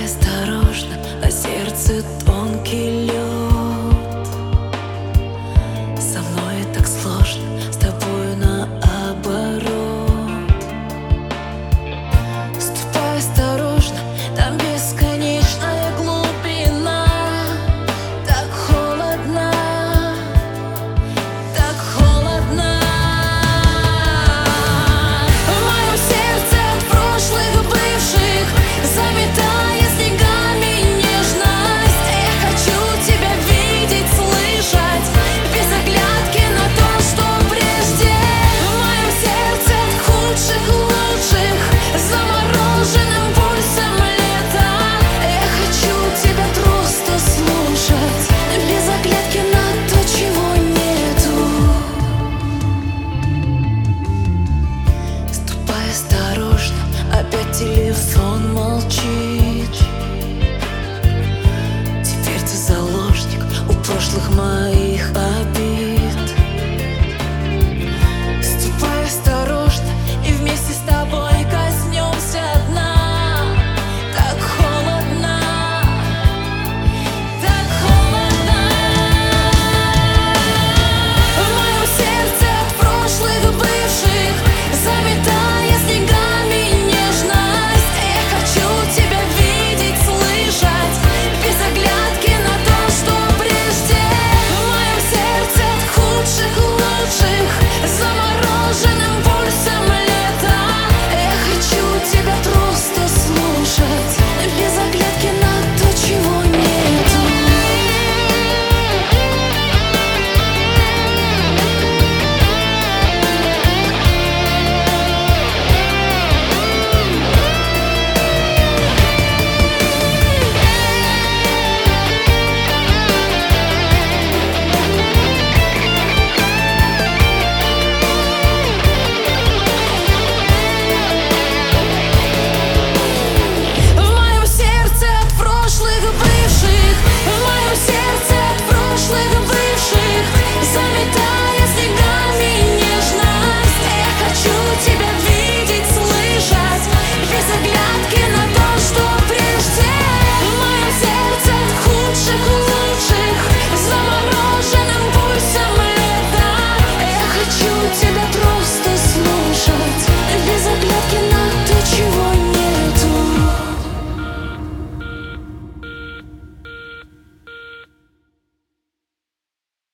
осторожно, на сердце тонкий лед. Со мной так сложно, с тобою наоборот. Ступай осторожно, там бесконечная глубина. Так холодно, так холодно. В моем сердце от прошлых бывших заметая снегами нежность. Я хочу тебя видеть, слышать, без оглядки на то, что прежде. В моем сердце от худших лучших замороженным пульсом лета. Я хочу тебя просто слушать, без оглядки на то, чего нету. Ступай осторожно, опять телефон молчит.